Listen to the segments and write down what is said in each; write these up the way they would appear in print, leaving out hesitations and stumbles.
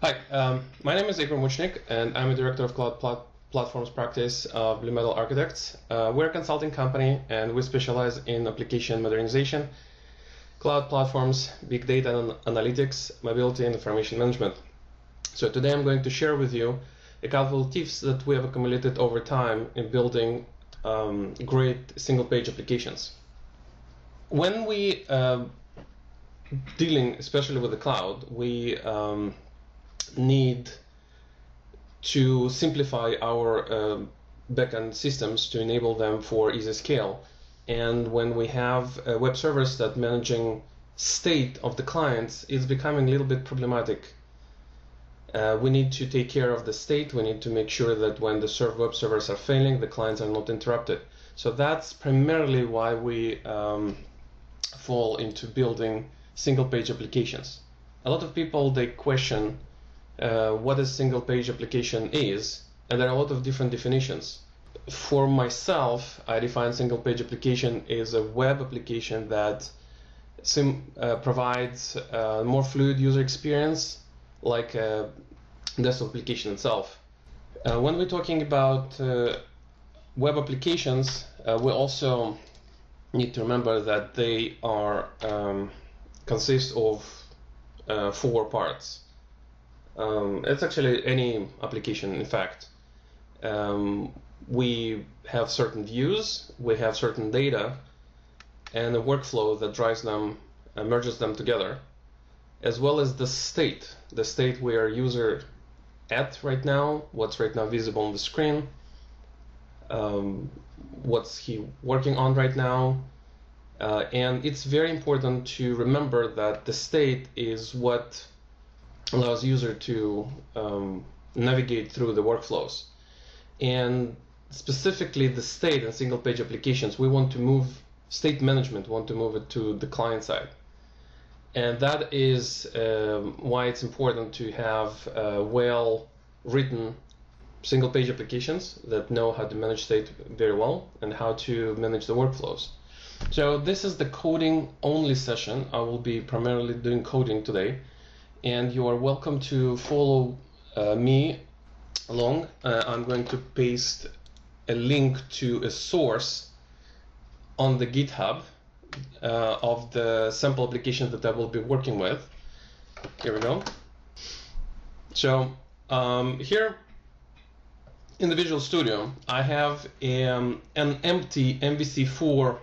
Hi, my name is Igor Muchnik, and I'm a director of Cloud Platforms practice of Blue Metal Architects. We're a consulting company, and we specialize in application modernization, cloud platforms, big data and analytics, mobility, and information management. So today I'm going to share with you a couple of tips that we have accumulated over time in building great single-page applications. When we dealing, especially with the cloud, we need to simplify our backend systems to enable them for easy scale. And when we have web servers that managing state of the clients, it's becoming a little bit problematic. We need to take care of the state. We need to make sure that when the web servers are failing, the clients are not interrupted. So that's primarily why we fall into building single-page applications. A lot of people, they question what a single-page application is, and there are a lot of different definitions. For myself, I define single-page application as a web application that provides a more fluid user experience, like a desktop application itself. When we're talking about web applications, we also need to remember that they are consist of 4 parts. It's actually any application, in fact. We have certain views, we have certain data, and a workflow that drives them and merges them together, as well as the state where user at right now, what's right now visible on the screen, what's he working on right now. And it's very important to remember that the state is what allows user to navigate through the workflows. And specifically the state in single-page applications, we want to move state management, want to move it to the client side. And that is why it's important to have well-written single-page applications that know how to manage state very well and how to manage the workflows. So this is the coding only session. I will be primarily doing coding today, and you are welcome to follow me along. I'm going to paste a link to a source on the GitHub of the sample application that I will be working with. Here we go. So here in the Visual Studio, I have an empty MVC4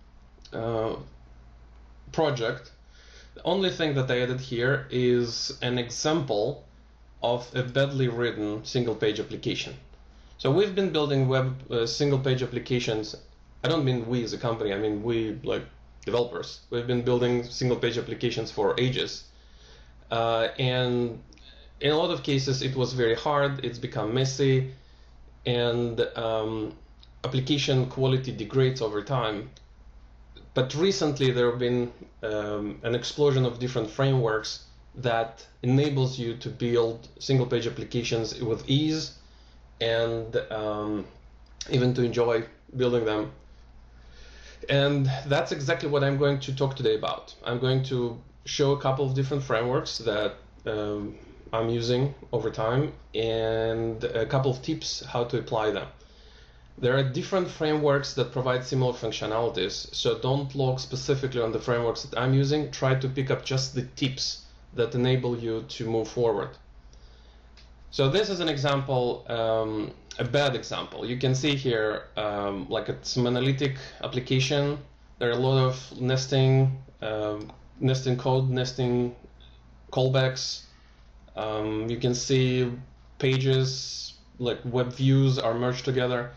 project. The only thing that I added here is an example of a badly written single-page application. So we've been building web single-page applications. I don't mean we as a company, I mean we like developers. We've been building single-page applications for ages. And in a lot of cases it was very hard, it's become messy, and application quality degrades over time. But recently there have been an explosion of different frameworks that enables you to build single-page applications with ease and even to enjoy building them. And that's exactly what I'm going to talk today about. I'm going to show a couple of different frameworks that I'm using over time and a couple of tips how to apply them. There are different frameworks that provide similar functionalities, so don't log specifically on the frameworks that I'm using. Try to pick up just the tips that enable you to move forward. So this is an example, a bad example. You can see here like it's an analytic application. There are a lot of nesting code, nesting callbacks. You can see pages, like web views are merged together.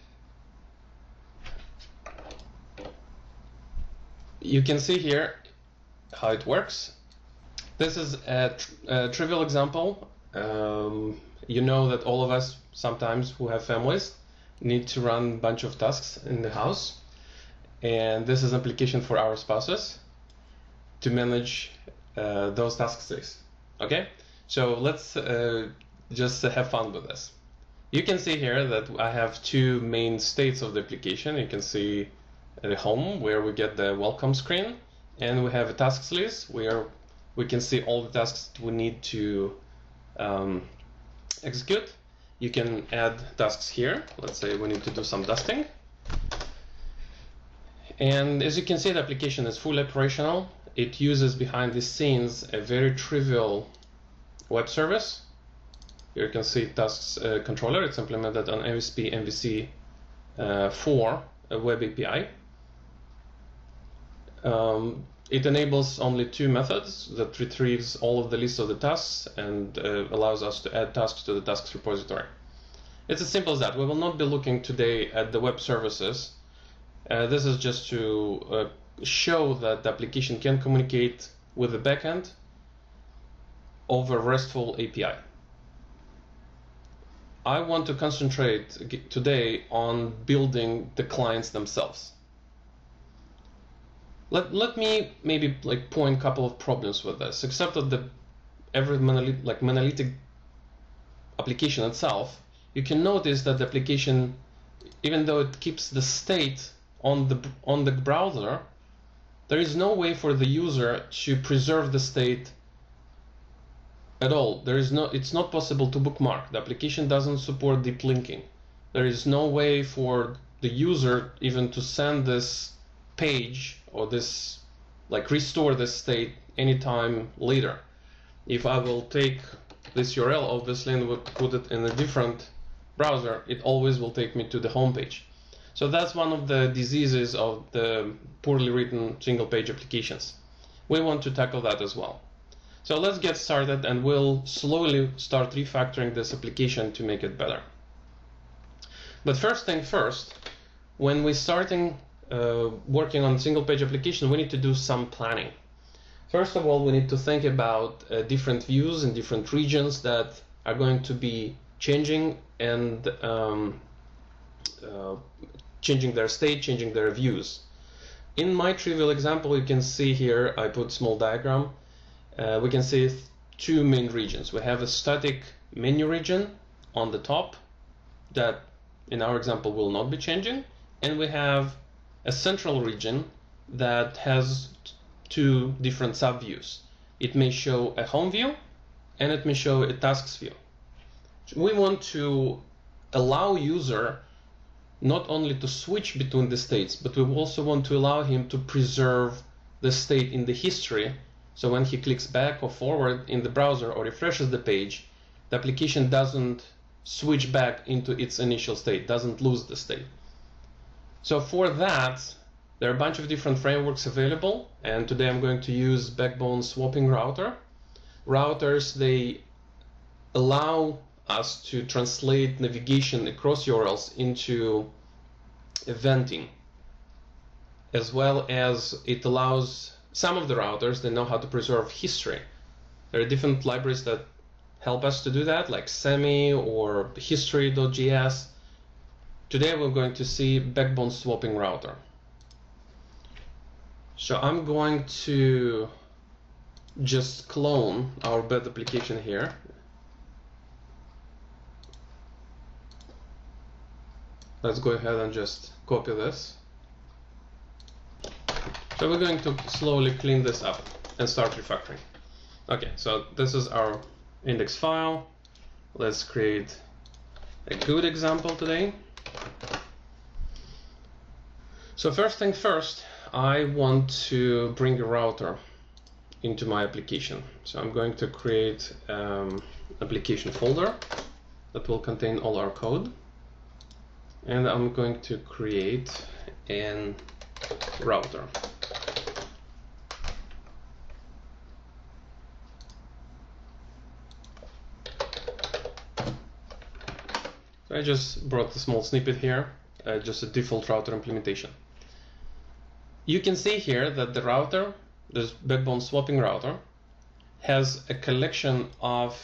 You can see here how it works. This is a trivial example. You know that all of us sometimes who have families need to run a bunch of tasks in the house. And this is an application for our spouses to manage those tasks. Okay, so let's just have fun with this. You can see here that I have 2 main states of the application. You can see the home, where we get the welcome screen, and we have a tasks list where we can see all the tasks we need to execute. You can add tasks here. Let's say we need to do some dusting. And as you can see, the application is fully operational. It uses behind the scenes a very trivial web service. Here you can see tasks controller. It's implemented on MSP MVC 4 a web API. It enables only 2 methods that retrieves all of the list of the tasks and allows us to add tasks to the tasks repository. It's as simple as that. We will not be looking today at the web services. This is just to show that the application can communicate with the backend over RESTful API. I want to concentrate today on building the clients themselves. Let me maybe point a couple of problems with this, except that every monolithic application itself, you can notice that the application, even though it keeps the state on the browser, there is no way for the user to preserve the state at all. It's not possible to bookmark. The application doesn't support deep linking. There is no way for the user even to send this page or this, restore this state anytime later. If I will take this URL, obviously, and would put it in a different browser, it always will take me to the home page. So that's one of the diseases of the poorly written single-page applications. We want to tackle that as well. So let's get started, and we'll slowly start refactoring this application to make it better. But first thing first, when we're starting working on single-page application, we need to do some planning. First of all, we need to think about different views in different regions that are going to be changing and changing their state, changing their views. In my trivial example, you can see here, I put small diagram. We can see 2 main regions. We have a static menu region on the top that in our example will not be changing, and we have a central region that has 2 different subviews. It may show a home view and it may show a tasks view. We want to allow user not only to switch between the states, but we also want to allow him to preserve the state in the history. So when he clicks back or forward in the browser or refreshes the page, the application doesn't switch back into its initial state, doesn't lose the state. So for that, there are a bunch of different frameworks available, and today I'm going to use Backbone Swapping Router. Routers, they allow us to translate navigation across URLs into eventing, as well as it allows some of the routers, they know how to preserve history. There are different libraries that help us to do that, like Semi or history.js. Today we're going to see Backbone Swapping Router. So I'm going to just clone our bed application here. Let's go ahead and just copy this. So we're going to slowly clean this up and start refactoring. Okay, so this is our index file. Let's create a good example today. So first thing first, I want to bring a router into my application. So I'm going to create application folder that will contain all our code. And I'm going to create an router. So I just brought a small snippet here, just a default router implementation. You can see here that the router, this Backbone Swapping Router, has a collection of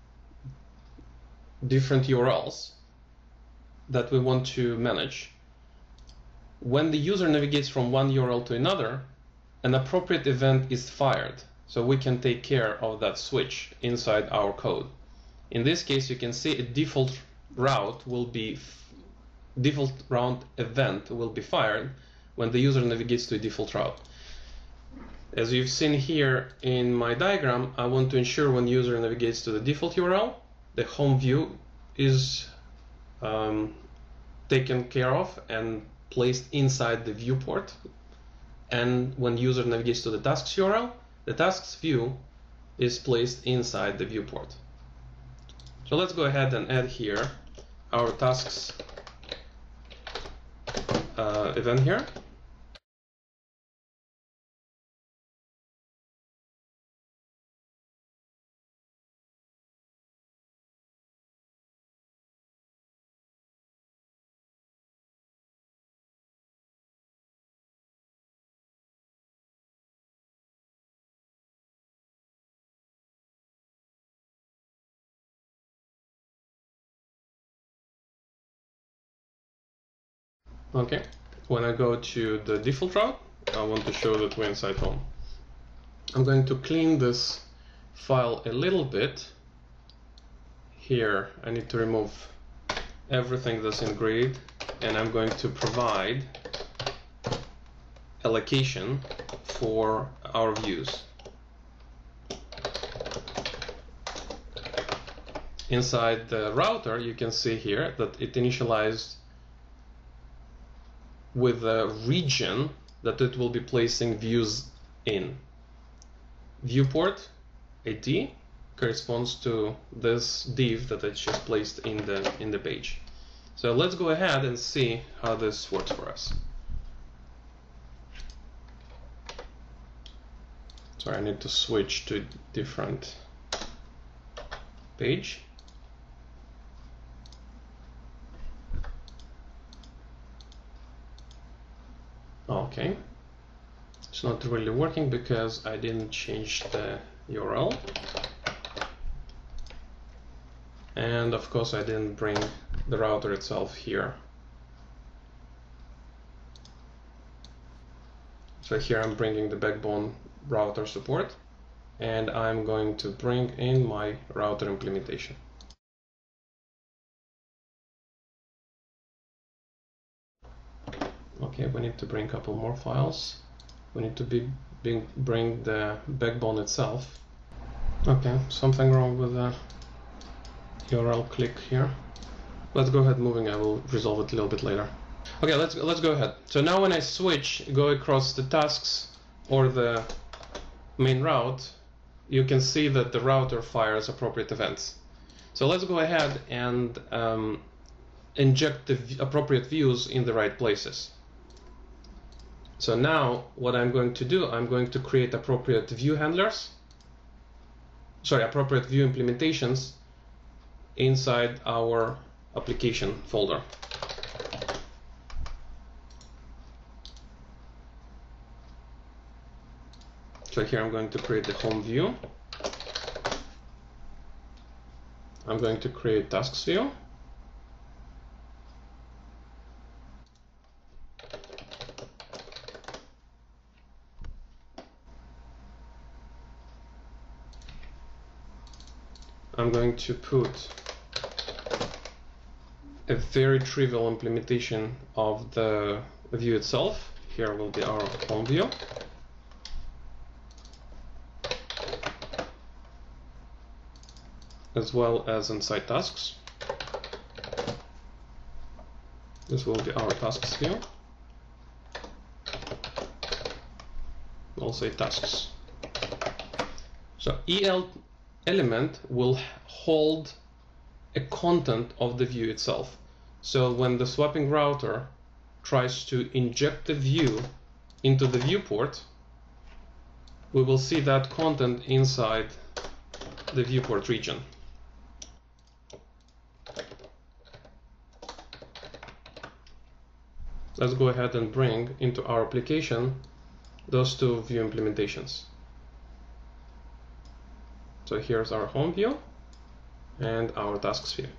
different URLs that we want to manage. When the user navigates from one URL to another, an appropriate event is fired, so we can take care of that switch inside our code. In this case, you can see a default route event will be fired when the user navigates to a default route. As you've seen here in my diagram, I want to ensure when user navigates to the default URL, the home view is taken care of and placed inside the viewport. And when user navigates to the tasks URL, the tasks view is placed inside the viewport. So let's go ahead and add here our tasks event here. Okay, when I go to the default route, I want to show that we're inside home. I'm going to clean this file a little bit. Here, I need to remove everything that's in grid, and I'm going to provide allocation for our views. Inside the router, you can see here that it initialized with a region that it will be placing views in. Viewport ID corresponds to this div that I just placed in the page. So let's go ahead and see how this works for us. Sorry, I need to switch to a different page. Okay, it's not really working because I didn't change the URL, and of course I didn't bring the router itself here. So here I'm bringing the backbone router support, and I'm going to bring in my router implementation. Okay, we need to bring a couple more files. We need to bring the backbone itself. Okay, something wrong with the URL click here. Let's go ahead moving. I will resolve it a little bit later. Okay, let's go ahead. So now when I go across the tasks or the main route, you can see that the router fires appropriate events. So let's go ahead and inject the appropriate views in the right places. So now what I'm going to do, I'm going to create appropriate view handlers, appropriate view implementations inside our application folder. So here I'm going to create the home view. I'm going to create tasks view. I'm going to put a very trivial implementation of the view itself. Here will be our home view. As well as inside tasks. This will be our tasks view. We'll say tasks. So EL element will hold a content of the view itself. So when the swapping router tries to inject the view into the viewport, we will see that content inside the viewport region. Let's go ahead and bring into our application those two view implementations. So here's our home view and our tasks view.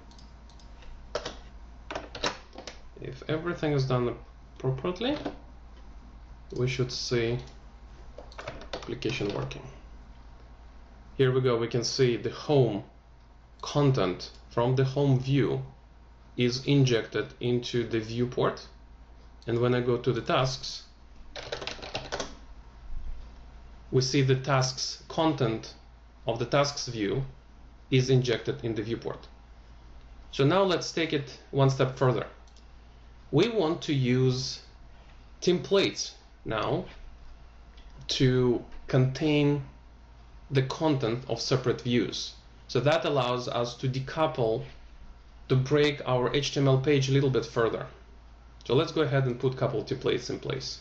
If everything is done appropriately, we should see application working. Here we go, we can see the home content from the home view is injected into the viewport. And when I go to the tasks, we see the tasks content of the tasks view is injected in the viewport. So now let's take it one step further. We want to use templates now to contain the content of separate views. So that allows us to decouple, to break our HTML page a little bit further. So let's go ahead and put a couple templates in place.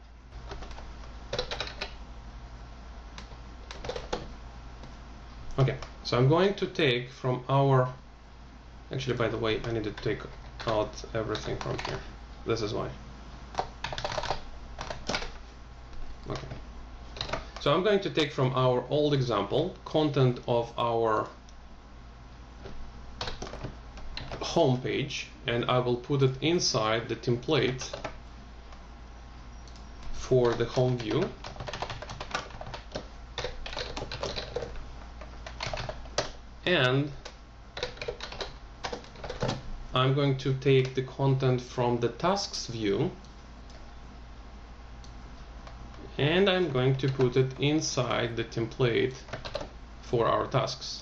Okay, so I'm going to take from our, actually by the way, I need to take out everything from here. This is why. Okay. So I'm going to take from our old example content of our home page, and I will put it inside the template for the home view. And I'm going to take the content from the tasks view, and I'm going to put it inside the template for our tasks.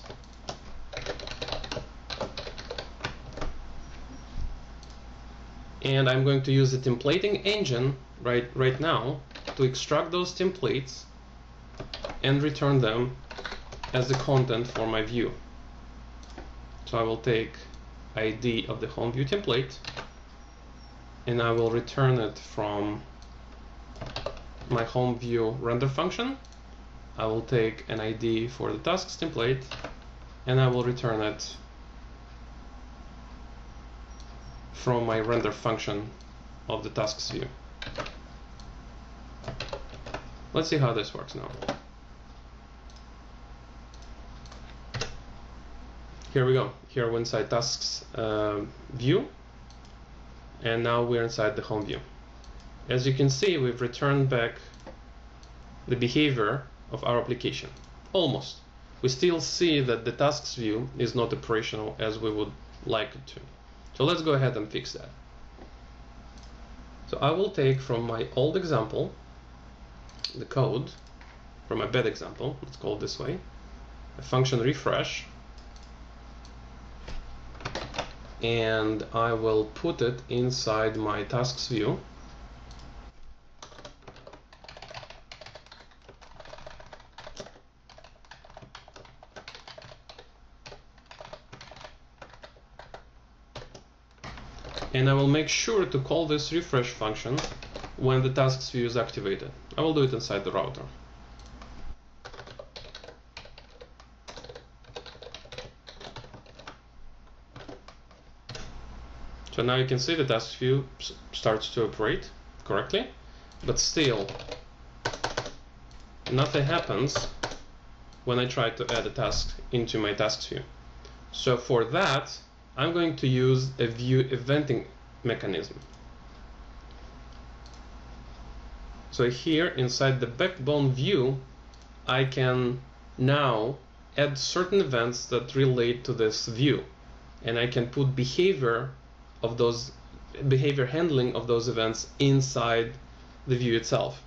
And I'm going to use the templating engine right now to extract those templates and return them as the content for my view. So I will take ID of the home view template, and I will return it from my home view render function. I will take an ID for the tasks template, and I will return it from my render function of the tasks view. Let's see how this works now. Here we go. Here we're inside tasks view, and now we're inside the home view. As you can see, we've returned back the behavior of our application. Almost. We still see that the tasks view is not operational as we would like it to. So let's go ahead and fix that. So I will take from my old example the code, from my bad example, let's call it this way, a function refresh, and I will put it inside my tasks view. And I will make sure to call this refresh function when the tasks view is activated. I will do it inside the router. So now you can see the task view starts to operate correctly, but still nothing happens when I try to add a task into my tasks view. So for that, I'm going to use a view eventing mechanism. So here inside the backbone view, I can now add certain events that relate to this view, and I can put behavior handling of those events inside the view itself.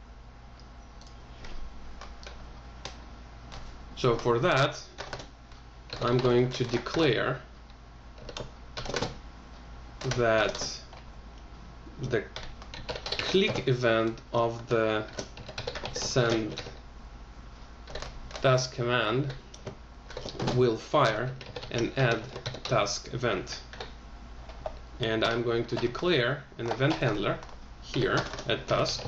So for that, I'm going to declare that the click event of the send task command will fire an add task event. And I'm going to declare an event handler here at task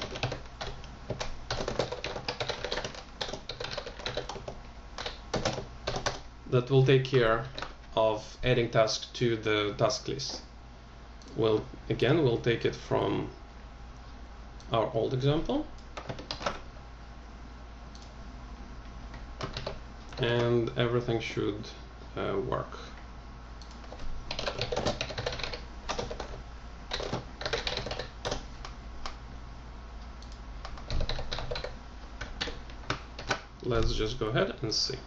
that will take care of adding tasks to the task list. We'll take it from our old example, and everything should work. Let's just go ahead and see.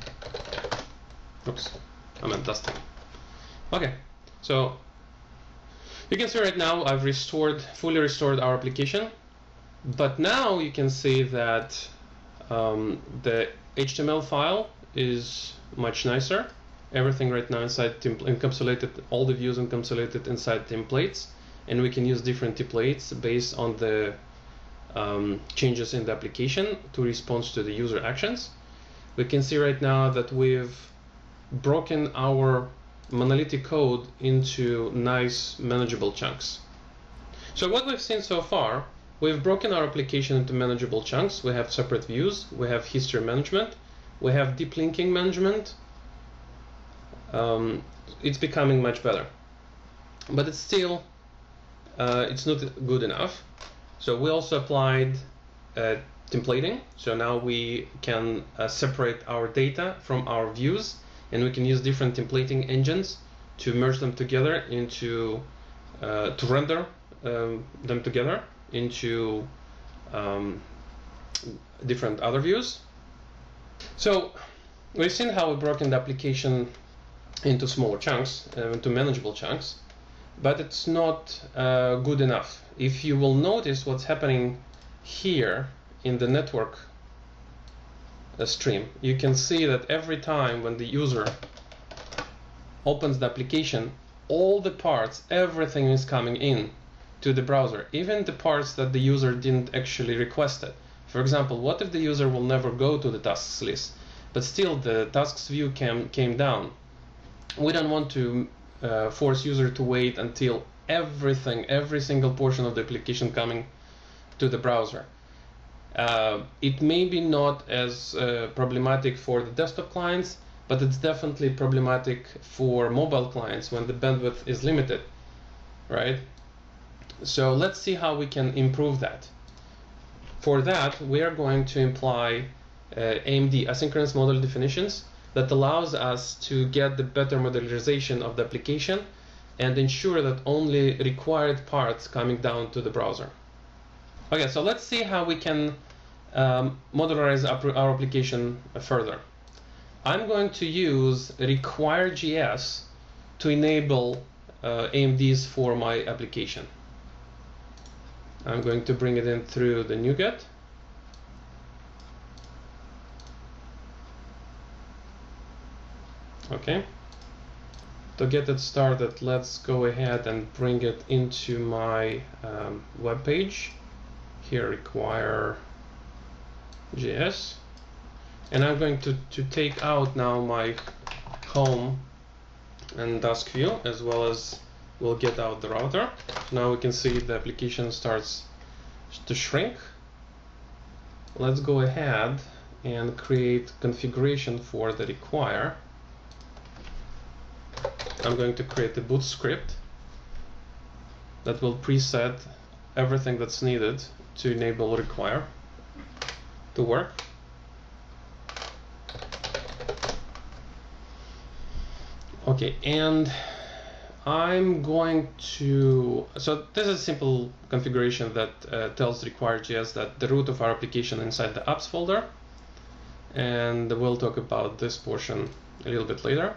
Oops, I meant testing. Okay, so You can see right now I've fully restored our application, but now you can see that the HTML file is much nicer. Everything right now inside encapsulated, all the views encapsulated inside templates, and we can use different templates based on the changes in the application to respond to the user actions. We can see right now that we've broken our monolithic code into nice manageable chunks. So what we've seen so far, we've broken our application into manageable chunks. We have separate views, we have history management, we have deep linking management. It's becoming much better, but it's still it's not good enough. So we also applied templating. So now we can separate our data from our views, and we can use different templating engines to merge them together into to render them together into different other views. So we've seen how we broken the application into smaller chunks, into manageable chunks, but it's not good enough. If you will notice what's happening here in the network stream, you can see that every time when the user opens the application, all the parts, everything is coming in to the browser, even the parts that the user didn't actually request it. For example, what if the user will never go to the tasks list, but still the tasks view came down? We don't want to force user to wait until every single portion of the application coming to the browser. It may be not as problematic for the desktop clients, but it's definitely problematic for mobile clients when the bandwidth is limited, right? So let's see how we can improve that. For that, we are going to imply AMD, asynchronous model definitions, that allows us to get the better modularization of the application and ensure that only required parts coming down to the browser. Okay, so let's see how we can modularize our application further. I'm going to use require.js to enable AMDs for my application. I'm going to bring it in through the NuGet. Okay. To get it started, let's go ahead and bring it into my web page. Here, require.js. And I'm going to take out now my home and task view, as well as we'll get out the router. Now we can see the application starts to shrink. Let's go ahead and create configuration for the require. I'm going to create a boot script that will preset everything that's needed to enable require to work. Okay, and I'm going to, so this is a simple configuration that tells require.js that the root of our application inside the apps folder, and we'll talk about this portion a little bit later.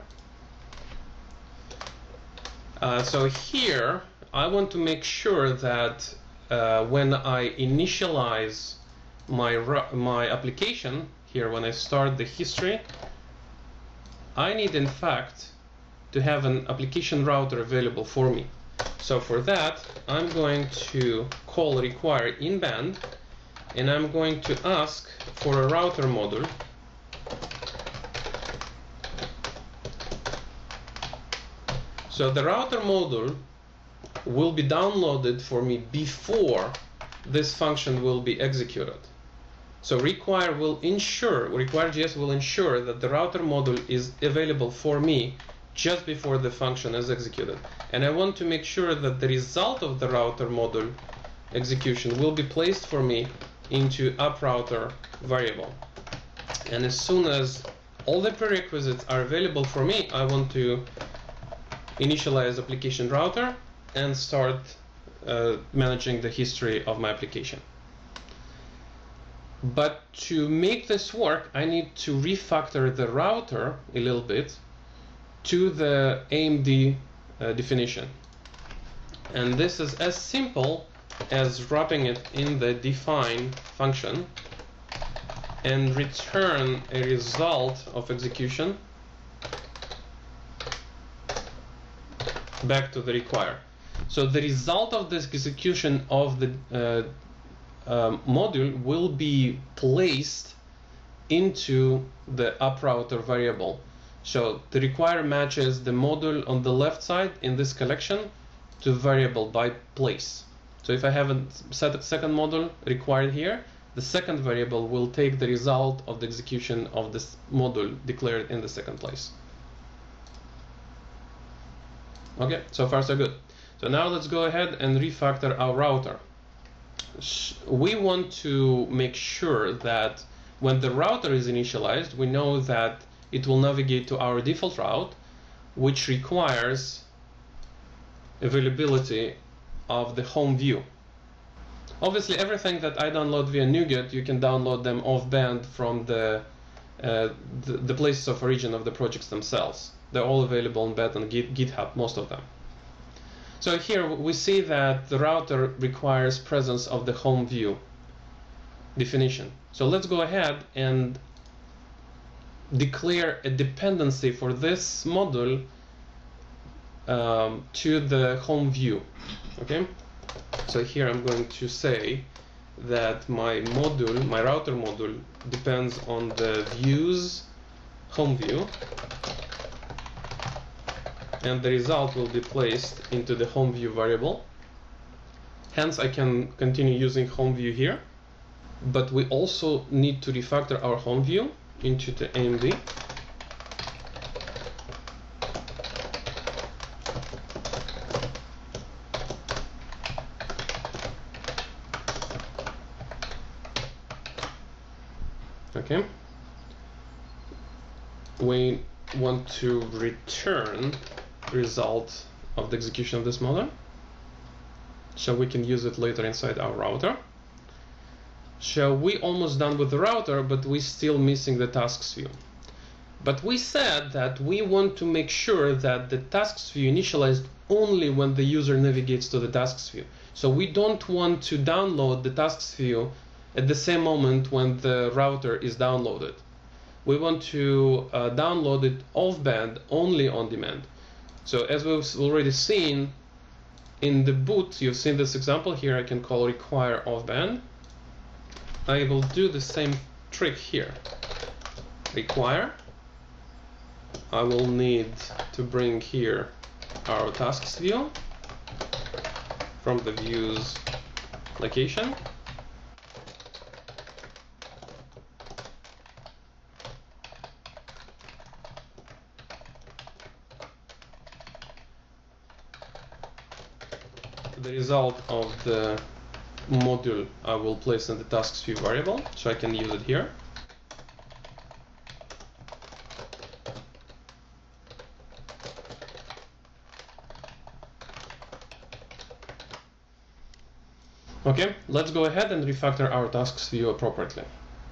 So here, I want to make sure that when I initialize my application, here when I start the history, I need in fact to have an application router available for me. So for that, I'm going to call require in-band, and I'm going to ask for a router module. So the router module will be downloaded for me before this function will be executed. So require.js will ensure that the router module is available for me just before the function is executed. And I want to make sure that the result of the router module execution will be placed for me into appRouter variable. And as soon as all the prerequisites are available for me, I want to initialize application router and start managing the history of my application. But to make this work, I need to refactor the router a little bit to the AMD definition. And this is as simple as wrapping it in the define function and return a result of execution back to the require. So the result of this execution of the module will be placed into the UpRouter variable. So the require matches the module on the left side in this collection to variable by place. So if I have a second module required here, the second variable will take the result of the execution of this module declared in the second place. Okay, so far so good. So now let's go ahead and refactor our router. We want to make sure that when the router is initialized, we know that it will navigate to our default route, which requires availability of the home view. Obviously, everything that I download via NuGet, you can download them off-band from the places of origin of the projects themselves. They're all available in .NET and GitHub, most of them. So here we see that the router requires presence of the home view definition. So let's go ahead and declare a dependency for this module to the home view. Okay, so here I'm going to say that my router module depends on the view's home view, and the result will be placed into the home view variable. Hence I can continue using home view here, but we also need to refactor our home view into the AMD. Okay, we want to return result of the execution of this module, so we can use it later inside our router. So we almost done with the router, but we're still missing the tasks view. But we said that we want to make sure that the tasks view initialized only when the user navigates to the tasks view. So we don't want to download the tasks view at the same moment when the router is downloaded. We want to download it off-band, only on demand. So as we've already seen in the boot, you've seen this example here. I can call require off-band. I will do the same trick here. Require. I will need to bring here our tasks view from the views location. The result of the module I will place in the tasks view variable, so I can use it here. Okay, let's go ahead and refactor our tasks view appropriately.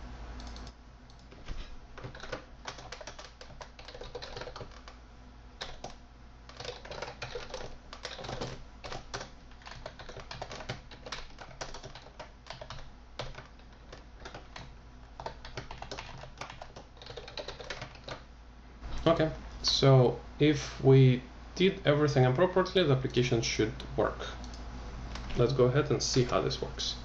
Okay, so if we did everything appropriately, the application should work. Let's go ahead and see how this works.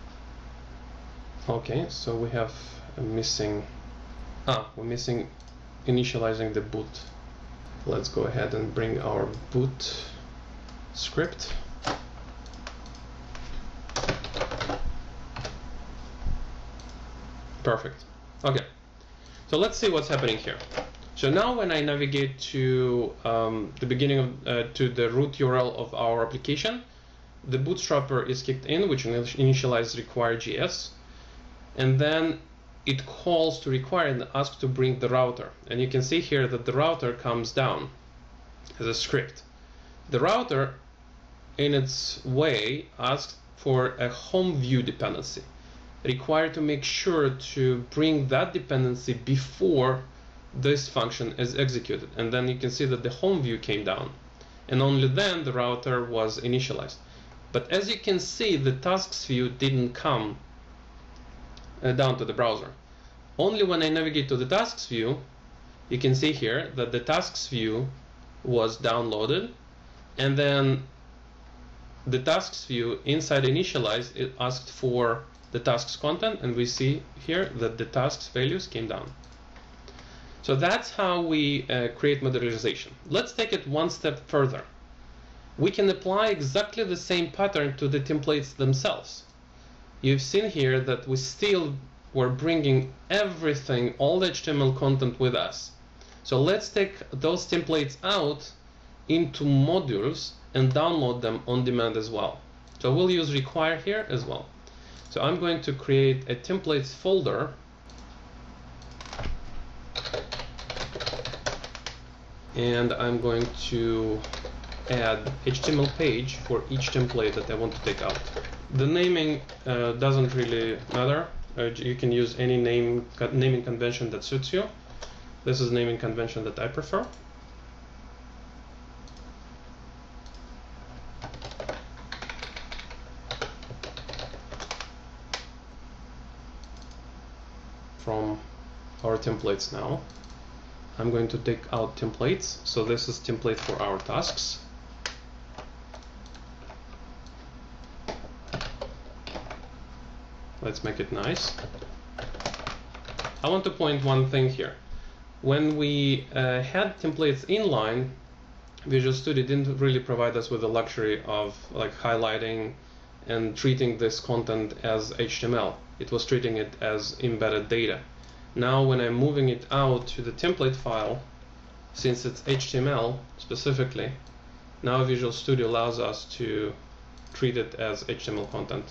Okay, so we have a missing, we're missing initializing the boot. Let's go ahead and bring our boot script. Perfect. Okay, so let's see what's happening here. So now when I navigate to the beginning of to the root URL of our application, the bootstrapper is kicked in, which initializes require.js, and then it calls to require and asks to bring the router. And you can see here that the router comes down as a script. The router, in its way, asks for a home view dependency, required to make sure to bring that dependency before this function is executed. And then you can see that the home view came down. and only then the router was initialized. But as you can see, the tasks view didn't come down to the browser. Only when I navigate to the tasks view, you can see here that the tasks view was downloaded, and then the tasks view inside initialize, it asked for the tasks content, and we see here that the tasks values came down. So that's how we create modularization. Let's take it one step further. We can apply exactly the same pattern to the templates themselves. You've seen here that we still were bringing everything, all the HTML content with us. So let's take those templates out into modules and download them on demand as well. So we'll use require here as well. So I'm going to create a templates folder, and I'm going to add HTML page for each template that I want to take out. The naming doesn't really matter. You can use any naming convention that suits you. This is naming convention that I prefer. From our templates now, I'm going to take out templates. So this is template for our tasks. Let's make it nice. I want to point one thing here. When we had templates inline, Visual Studio didn't really provide us with the luxury of like highlighting and treating this content as HTML. It was treating it as embedded data. Now when I'm moving it out to the template file, since it's HTML specifically, now Visual Studio allows us to treat it as HTML content.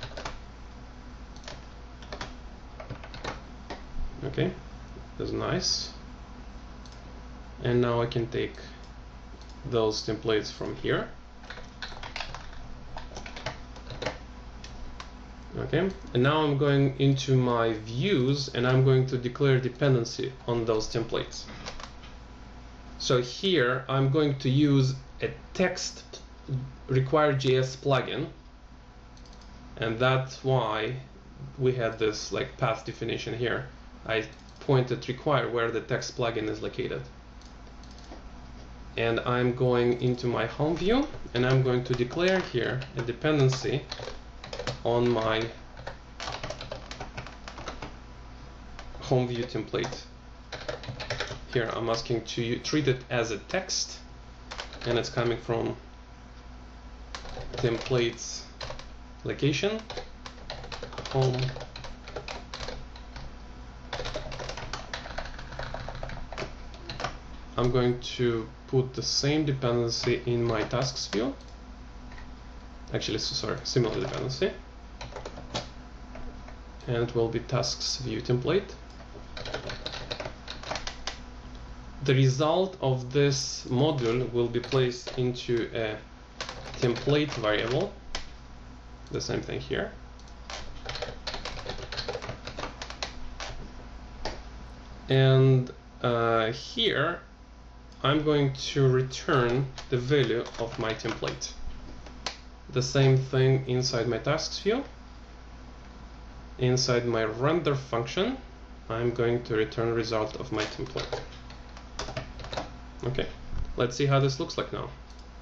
Okay, that's nice. And now I can take those templates from here. Okay, and now I'm going into my views and I'm going to declare dependency on those templates. So here I'm going to use a text require.js plugin, and that's why we had this like path definition here. I pointed require where the text plugin is located. And I'm going into my home view and I'm going to declare here a dependency on my home view template. Here I'm asking to treat it as a text, and it's coming from templates location home. I'm going to put the same dependency in my tasks view. Actually, sorry, similar dependency. And it will be tasks view template. The result of this module will be placed into a template variable. The same thing here. And here I'm going to return the value of my template. The same thing inside my tasks view. Inside my render function, I'm going to return result of my template. Okay, let's see how this looks like now.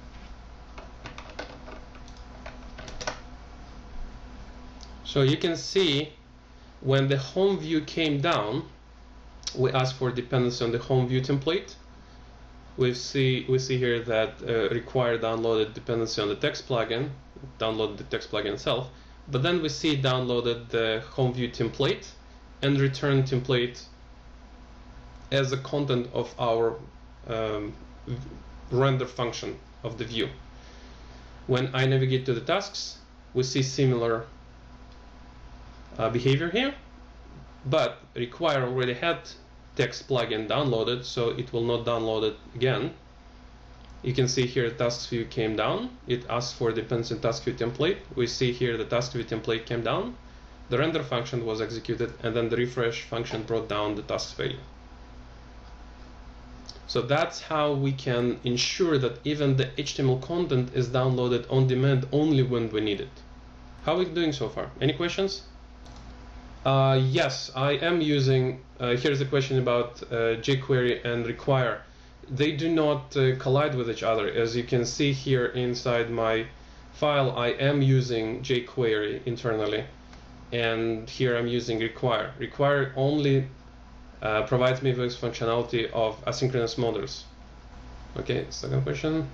So you can see when the home view came down, we asked for dependency on the home view template. We see here that require downloaded dependency on the text plugin, download the text plugin itself, but then we see downloaded the home view template and return template as a content of our render function of the view. When I navigate to the tasks, we see similar behavior here, but require already had text plugin downloaded, so it will not download it again. You can see here tasks view came down. It asked for dependency on task view template. We see here the task view template came down. The render function was executed, and then the refresh function brought down the task value. So that's how we can ensure that even the HTML content is downloaded on demand only when we need it. How are we doing so far? Any questions? Yes, I am using, here's a question about jQuery and require. They do not collide with each other. As you can see here inside my file, I am using jQuery internally, and here I'm using require. Require only provides me with functionality of asynchronous models. Okay, second question.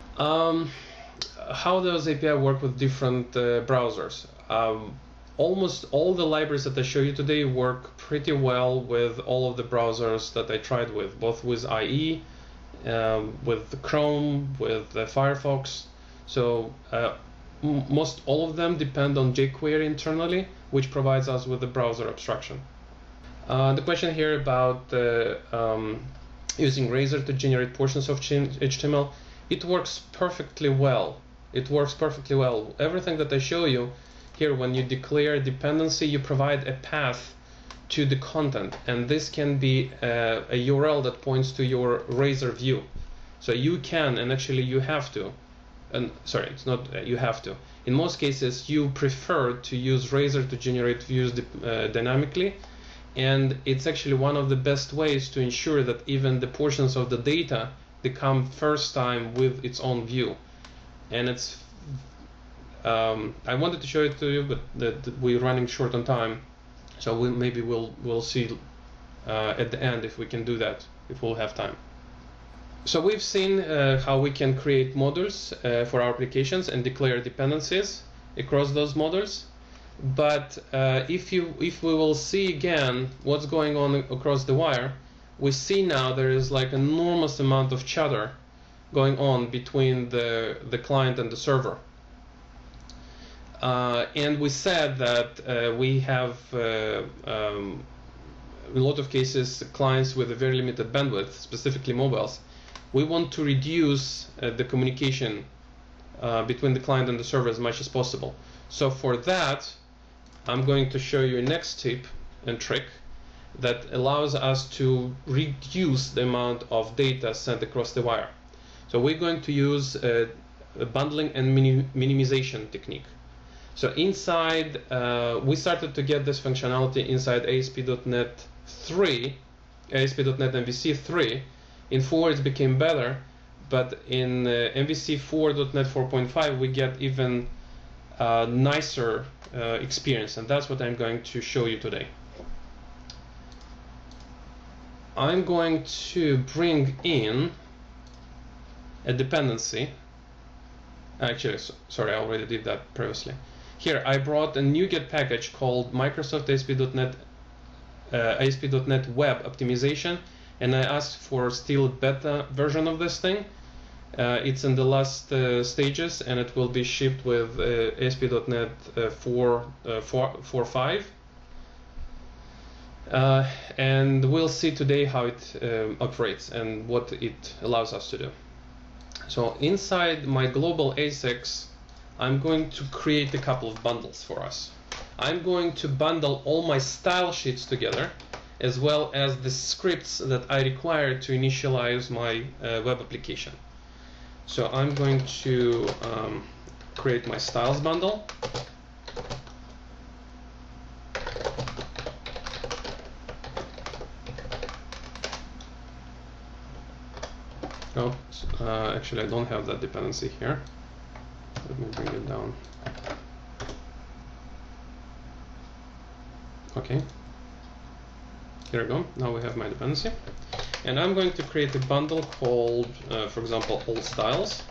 How does API work with different browsers? Almost all the libraries that I show you today work pretty well with all of the browsers that I tried with, both with IE, with Chrome, with Firefox. So most all of them depend on jQuery internally, which provides us with the browser abstraction. The question here about using Razor to generate portions of HTML, it works perfectly well. It works perfectly well. Everything that I show you here, when you declare dependency, you provide a path to the content, and this can be a URL that points to your Razor view. So you can, and actually you have to, and sorry, it's not you have to. In most cases, you prefer to use Razor to generate views dynamically, and it's actually one of the best ways to ensure that even the portions of the data, they come first time with its own view. And it's I wanted to show it to you, but we're running short on time, so maybe we'll see at the end if we can do that, if we'll have time. So we've seen how we can create modules for our applications and declare dependencies across those modules. But if we will see again what's going on across the wire, we see now there is like an enormous amount of chatter going on between the client and the server. And we said that we have in a lot of cases clients with a very limited bandwidth, specifically mobiles. We want to reduce the communication between the client and the server as much as possible. So for that, I'm going to show you a next tip and trick that allows us to reduce the amount of data sent across the wire. So we're going to use a bundling and minimization technique. So inside, we started to get this functionality inside ASP.NET 3, ASP.NET MVC 3. In 4 it became better, but in MVC 4.NET 4.5 we get even nicer experience, and that's what I'm going to show you today. I'm going to bring in a dependency. Actually, sorry, I already did that previously. Here, I brought a NuGet package called Microsoft ASP.NET Web Optimization, and I asked for still beta version of this thing. It's in the last stages, and it will be shipped with ASP.NET 4.5. And we'll see today how it operates and what it allows us to do. So inside my global ASICs, I'm going to create a couple of bundles for us. I'm going to bundle all my style sheets together, as well as the scripts that I require to initialize my web application. So I'm going to create my styles bundle. Oh, actually I don't have that dependency here. Let me bring it down. Okay. Here we go. Now we have my dependency. And I'm going to create a bundle called, for example, all styles,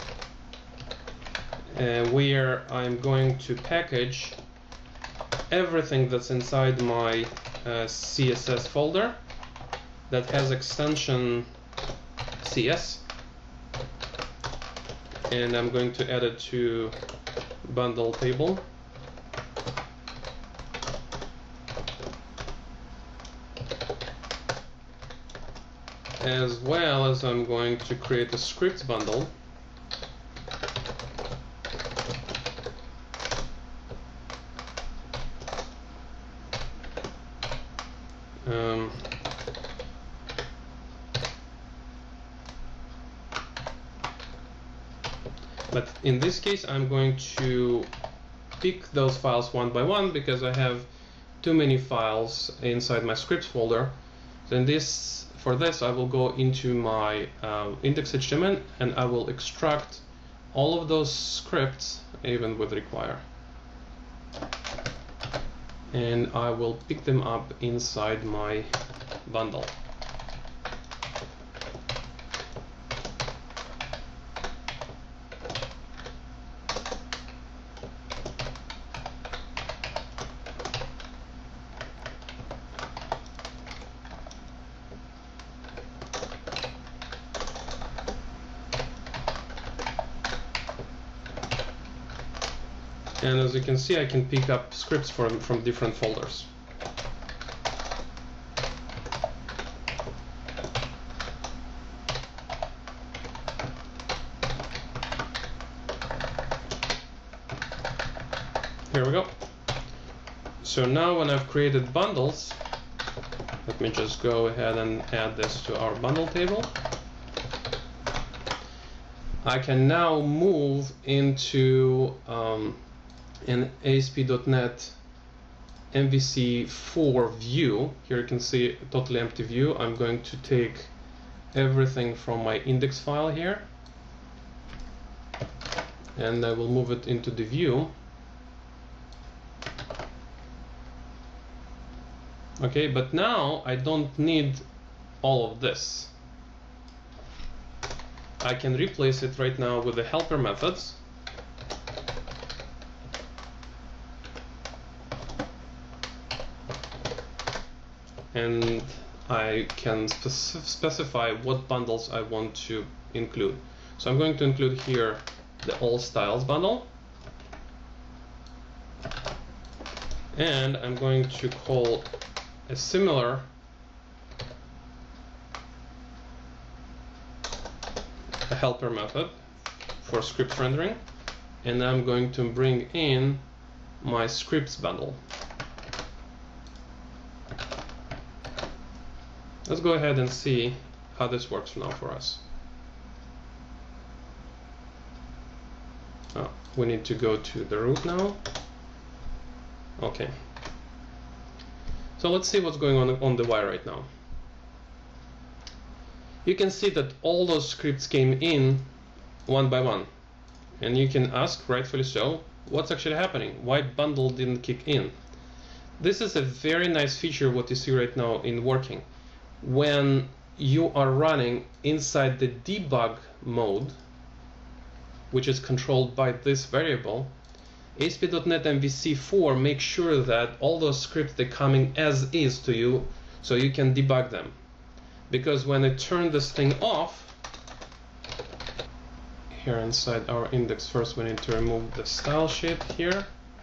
where I'm going to package everything that's inside my CSS folder that has extension CS. And I'm going to add it to bundle table. As well as I'm going to create a scripts bundle. But in this case, I'm going to pick those files one by one because I have too many files inside my scripts folder. Then for this, I will go into my index.html and I will extract all of those scripts, even with require. And I will pick them up inside my bundle. And as you can see, I can pick up scripts from different folders. Here we go. So now when I've created bundles, let me just go ahead and add this to our bundle table. I can now move into an ASP.NET MVC4 view. Here you can see a totally empty view. I'm going to take everything from my index file here and I will move it into the view. Okay, but now I don't need all of this. I can replace it right now with the helper methods. And I can specify what bundles I want to include. So I'm going to include here the all styles bundle. And I'm going to call a similar helper method for script rendering. And I'm going to bring in my scripts bundle. Let's go ahead and see how this works now for us. Oh, we need to go to the root now. Okay. So let's see what's going on the Y right now. You can see that all those scripts came in one by one. And you can ask, rightfully so, what's actually happening? Why bundle didn't kick in? This is a very nice feature what you see right now in working. When you are running inside the debug mode, which is controlled by this variable, ASP.NET MVC4 makes sure that all those scripts they're coming as is to you, so you can debug them. Because when I turn this thing off, here inside our index, first we need to remove the style sheet here.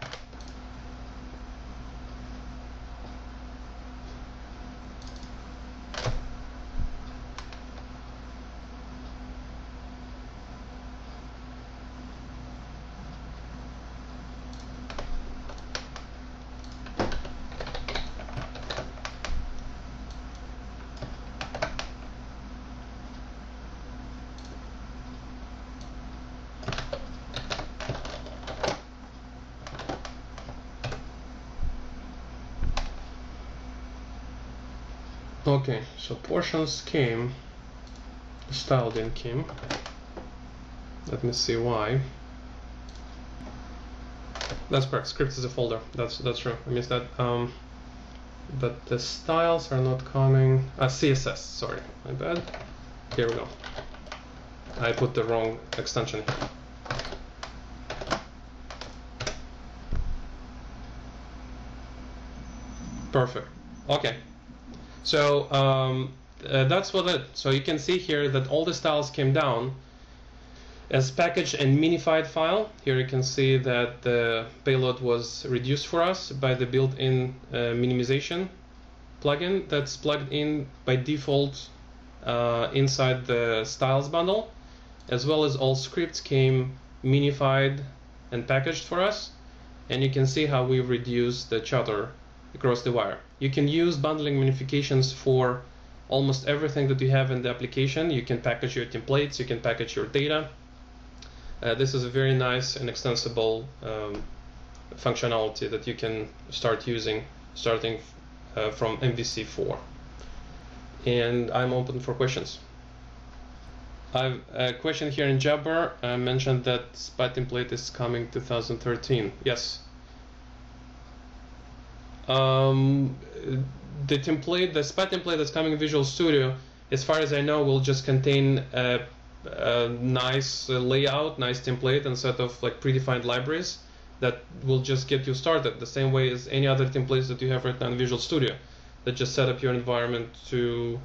Okay, so portions came, style didn't came. Let me see why. That's correct, scripts is a folder, that's true, I missed that. But the styles are not coming, CSS, sorry, my bad. Here we go. I put the wrong extension here. Perfect, okay. So that's what it. So you can see here that all the styles came down as package and minified file. Here you can see that the payload was reduced for us by the built-in minimization plugin that's plugged in by default inside the styles bundle, as well as all scripts came minified and packaged for us. And you can see how we reduced the chatter across the wire. You can use bundling minifications for almost everything that you have in the application. You can package your templates, you can package your data. This is a very nice and extensible functionality that you can start using starting from MVC4. And I'm open for questions. I've a question here in Jabber. I mentioned that SPA template is coming 2013. Yes. The SPA template that's coming in Visual Studio, as far as I know, will just contain a nice layout, nice template, and set of like predefined libraries that will just get you started the same way as any other templates that you have right now in Visual Studio that just set up your environment to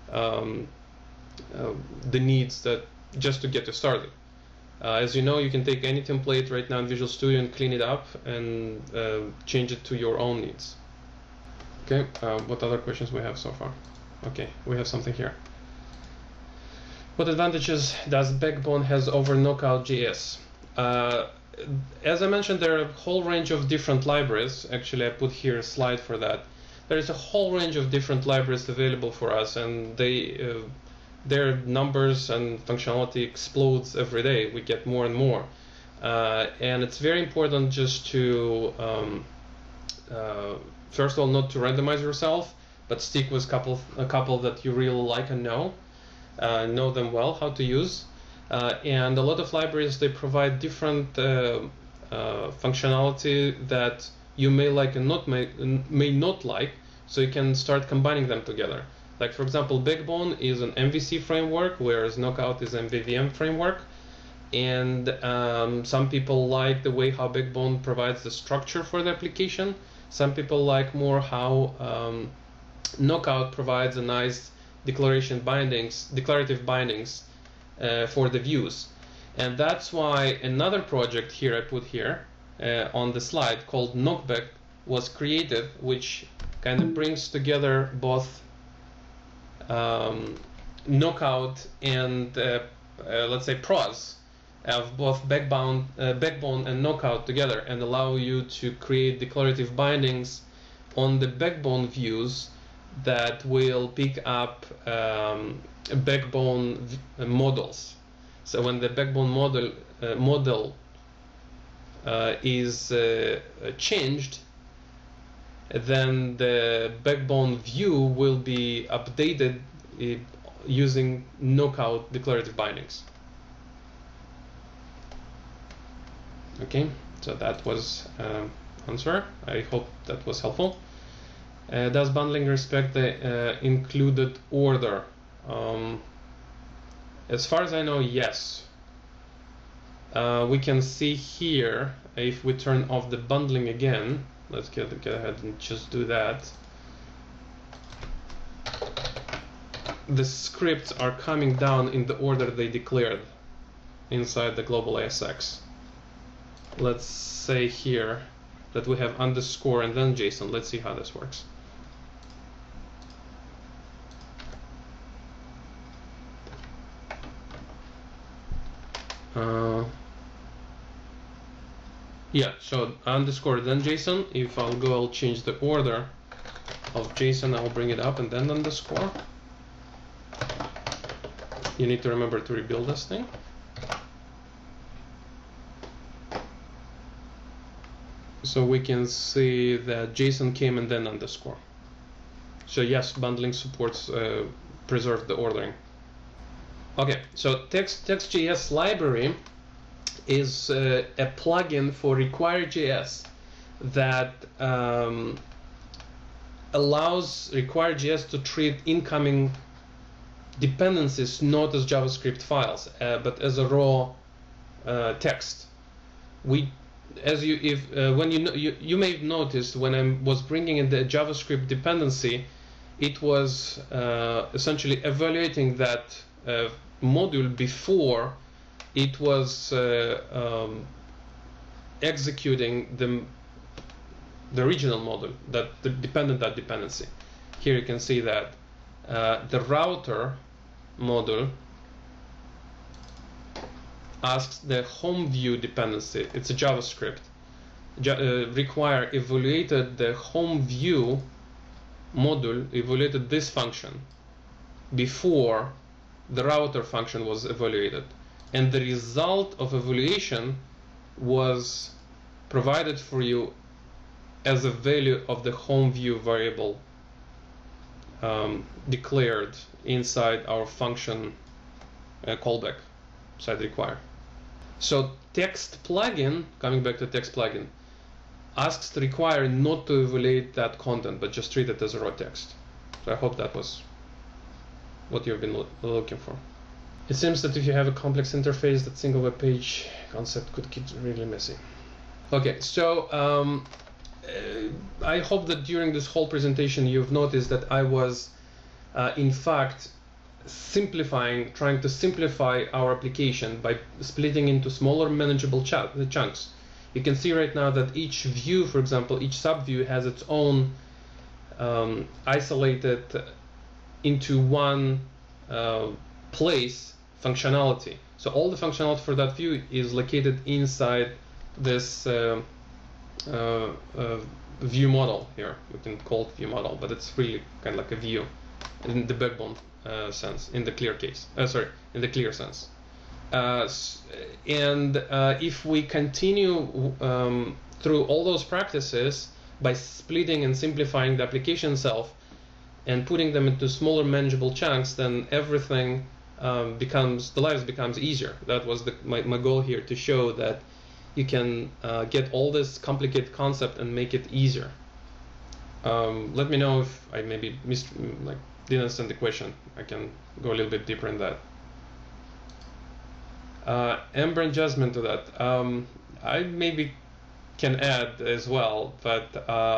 the needs that just to get you started. As you know, you can take any template right now in Visual Studio and clean it up and change it to your own needs. Okay, what other questions we have so far? Okay, we have something here. What advantages does Backbone has over Knockout.js? As I mentioned, there are a whole range of different libraries. Actually, I put here a slide for that. There is a whole range of different libraries available for us, and their numbers and functionality explodes every day. We get more and more, and it's very important just to first of all not to randomize yourself, but stick with a couple that you really like and know them well, how to use. And a lot of libraries, they provide different functionality that you may like and may not like, so you can start combining them together. Like for example, Backbone is an MVC framework, whereas Knockout is an MVVM framework. And some people like the way how Backbone provides the structure for the application. Some people like more how Knockout provides a nice declarative bindings for the views. And that's why another project here I put here on the slide called Knockback was created, which kind of brings together both Knockout and let's say pros of both Backbone and Knockout together, and allow you to create declarative bindings on the Backbone views that will pick up Backbone models. So when the Backbone model is changed, then the Backbone view will be updated using Knockout declarative bindings. Okay, so that was answer. I hope that was helpful. Does bundling respect the included order? As far as I know, yes. We can see here, if we turn off the bundling again, let's get ahead and just do that. The scripts are coming down in the order they declared inside the global ASX. Let's say here that we have underscore and then JSON. Let's see how this works. Yeah, so underscore then JSON. If I'll change the order of JSON, I'll bring it up and then underscore. You need to remember to rebuild this thing. So we can see that JSON came and then underscore. So yes, bundling supports preserve the ordering. Okay, so text.js library is a plugin for Require.js that allows Require.js to treat incoming dependencies not as JavaScript files, but as a raw text. When you may have noticed when I was bringing in the JavaScript dependency, it was essentially evaluating that module before it was executing the original module that depended that dependency. Here you can see that the router module asks the home view dependency. It's a JavaScript. Require evaluated the home view module, evaluated this function before the router function was evaluated. and the result of evaluation was provided for you as a value of the home view variable declared inside our function callback side require. So text plugin, coming back to text plugin, asks the require not to evaluate that content, but just treat it as a raw text. So I hope that was what you've been looking for. It seems that if you have a complex interface, that single web page concept could get really messy. Okay, so I hope that during this whole presentation you've noticed that I was in fact trying to simplify our application by splitting into smaller manageable chunks. You can see right now that each view, for example, each subview has its own isolated into one place functionality. So all the functionality for that view is located inside this view model here. We can call it view model, but it's really kind of like a view in the backbone sense, in the clear case. In the clear sense. If we continue through all those practices by splitting and simplifying the application itself and putting them into smaller manageable chunks, then everything the lives becomes easier. That was my goal here, to show that you can get all this complicated concept and make it easier. Let me know if I maybe didn't understand the question. I can go a little bit deeper in that. Ember adjustment to that. I maybe can add as well, but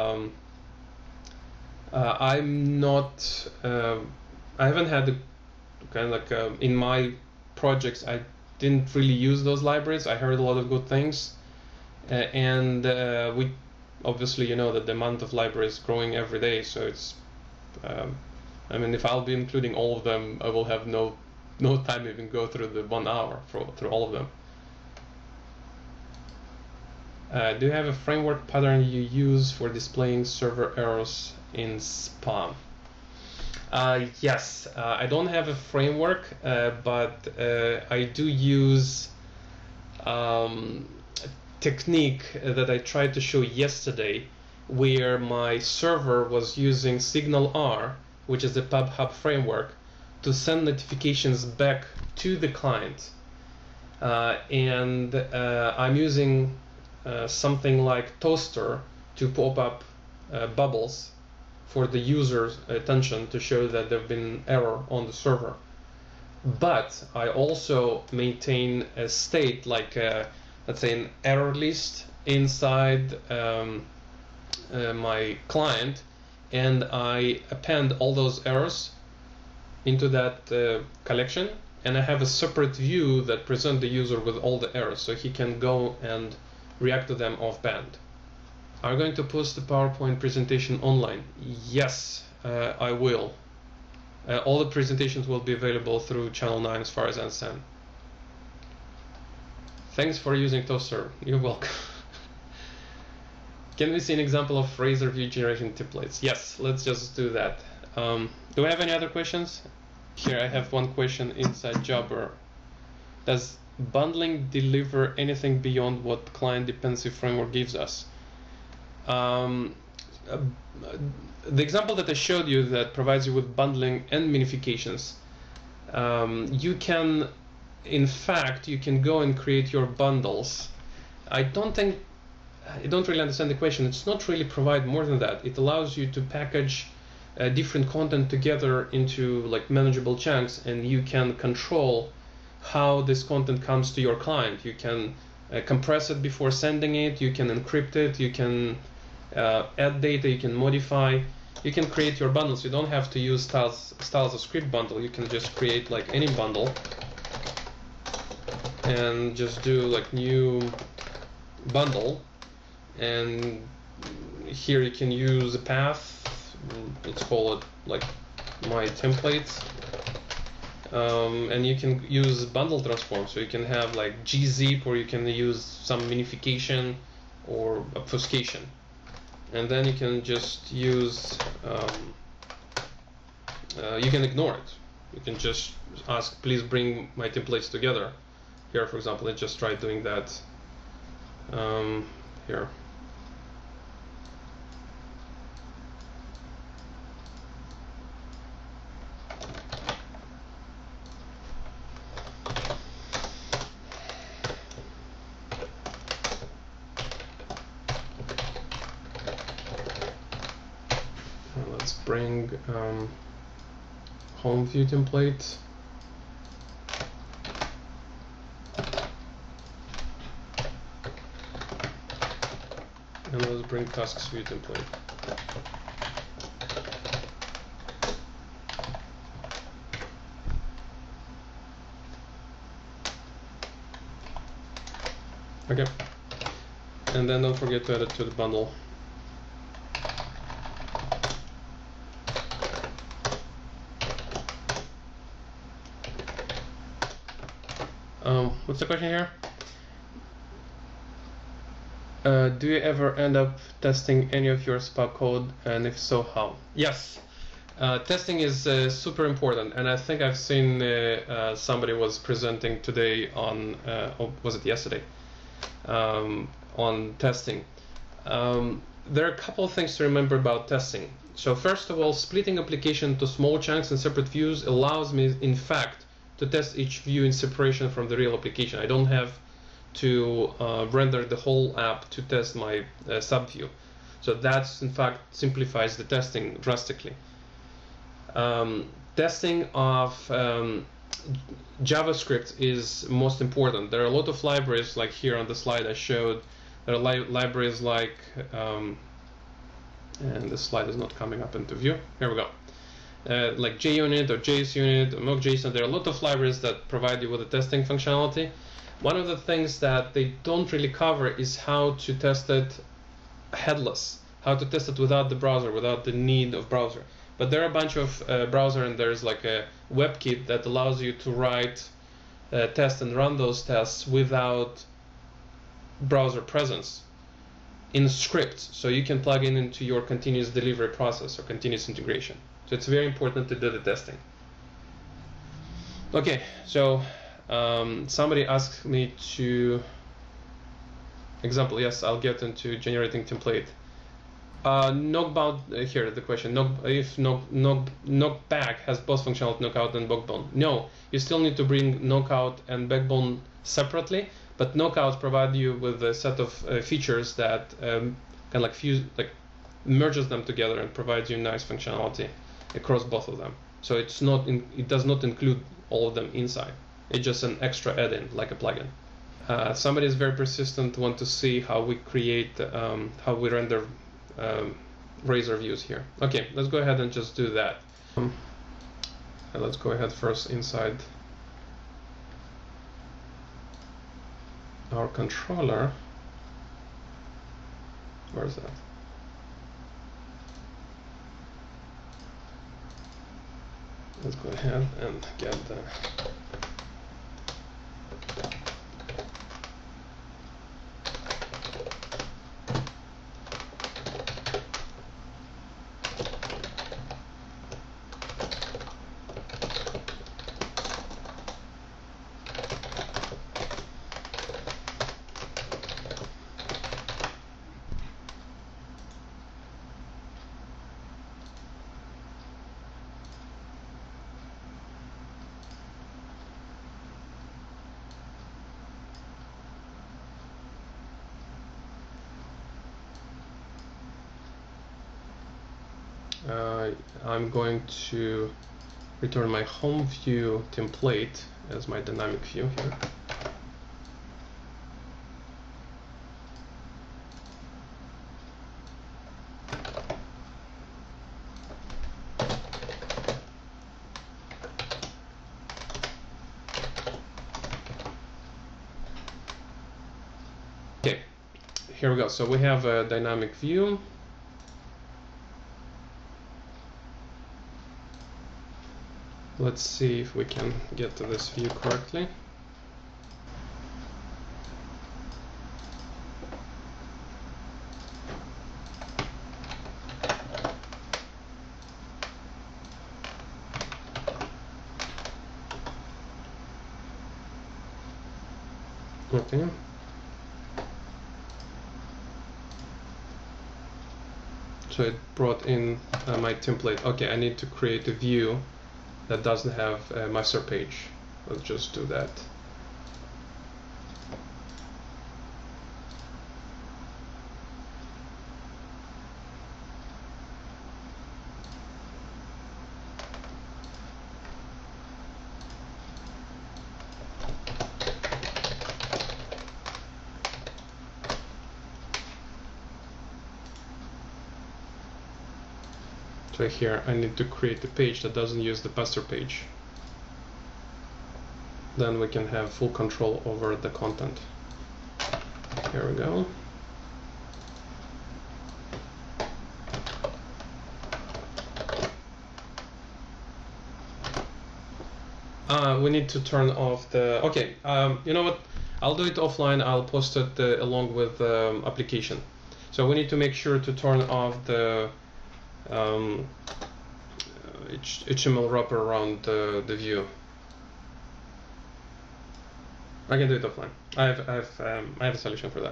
I'm not. I haven't had the kind of like in my projects. I didn't really use those libraries. I heard a lot of good things, and we obviously, you know, that the amount of libraries is growing every day. So it's. I mean, if I'll be including all of them, I will have no time even go through the 1 hour through all of them. Do you have a framework pattern you use for displaying server errors in spam? Yes, I don't have a framework, but I do use a technique that I tried to show yesterday, where my server was using SignalR, which is the PubHub framework, to send notifications back to the client. I'm using something like Toaster to pop up bubbles for the user's attention to show that there have been error on the server. But I also maintain a state like, let's say, an error list inside my client, and I append all those errors into that collection, and I have a separate view that presents the user with all the errors, so he can go and react to them off-band. Are you going to post the PowerPoint presentation online? Yes, I will. All the presentations will be available through Channel 9 as far as I understand. Thanks for using Toaster. You're welcome. Can we see an example of Razor view generation templates? Yes, let's just do that. Do I have any other questions? Here I have one question inside Jobber. Does bundling deliver anything beyond what client dependency framework gives us? The example that I showed you that provides you with bundling and minifications, you can, in fact, you can go and create your bundles. I don't really understand the question. It's not really provide more than that. It allows you to package different content together into like manageable chunks, and you can control how this content comes to your client. You can compress it before sending it, you can encrypt it, you can add data, you can modify, you can create your bundles. You don't have to use styles of script bundle. You can just create like any bundle and just do like new bundle, and here you can use a path. Let's call it like my templates, and you can use bundle transform, so you can have like gzip, or you can use some minification or obfuscation, and then you can just use you can ignore it. You can just ask, please bring my templates together, Here, for example, let's just try doing that here. Let's bring home view template. And let's bring tasks view template. Okay. And then don't forget to add it to the bundle. What's the question here? Do you ever end up testing any of your SPA code, and if so, how? Yes, testing is super important, and I think I've seen somebody was presenting today on, or was it yesterday, on testing. There are a couple of things to remember about testing. So first of all, splitting application into small chunks and separate views allows me, in fact, to test each view in separation from the real application. I don't have to render the whole app to test my subview. So that's, in fact, simplifies the testing drastically. Testing of JavaScript is most important. There are a lot of libraries, like here on the slide I showed. There are libraries like, and this slide is not coming up into view. Here we go. Like JUnit or JSUnit or mockJSON. There are a lot of libraries that provide you with the testing functionality. One of the things that they don't really cover is how to test it headless, how to test it without the browser, without the need of browser. But there are a bunch of browser, and there's like a WebKit that allows you to write tests and run those tests without browser presence in scripts. So you can plug in into your continuous delivery process or continuous integration. So it's very important to do the testing. Okay, so somebody asked me to example. Yes, I'll get into generating template. Knockbound, here the question, if knockback has both functionality knockout and backbone. No, you still need to bring knockout and backbone separately, but knockout provide you with a set of features that kind of like merges them together and provides you nice functionality across both of them. So it's not it does not include all of them inside. It's just an extra add-in, like a plugin. Somebody is very persistent, want to see how we create, how we render Razor views here. Okay, let's go ahead and just do that. Let's go ahead first inside our controller. Where's that? Let's go ahead and get the I'm going to return my home view template as my dynamic view here. Okay, here we go. So we have a dynamic view. Let's see if we can get to this view correctly. Okay. So it brought in my template. Okay, I need to create a view that doesn't have a master page. Let's just do that. So here I need to create a page that doesn't use the master page. Then we can have full control over the content. Here we go. We need to turn off the... Okay, you know what? I'll do it offline. I'll post it along with the application. So we need to make sure to turn off the HTML wrapper around the view. I can do it offline. I have a solution for that.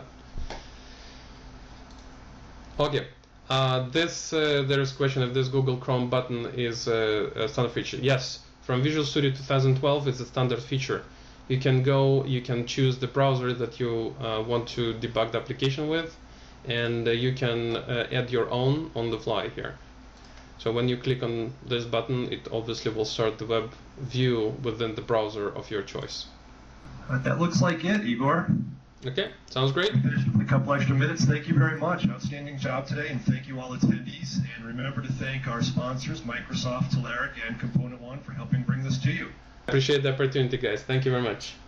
Okay. There is a question if this Google Chrome button is a standard feature. Yes, from Visual Studio 2012, it's a standard feature. You can go, you can choose the browser that you want to debug the application with, and you can add your own on the fly here. So when you click on this button, it obviously will start the web view within the browser of your choice. That looks like it, Igor. Okay, sounds great. A couple extra minutes. Thank you very much. Outstanding job today, and thank you all attendees. And remember to thank our sponsors, Microsoft, Telerik, and Component One, for helping bring this to you. Appreciate the opportunity, guys. Thank you very much.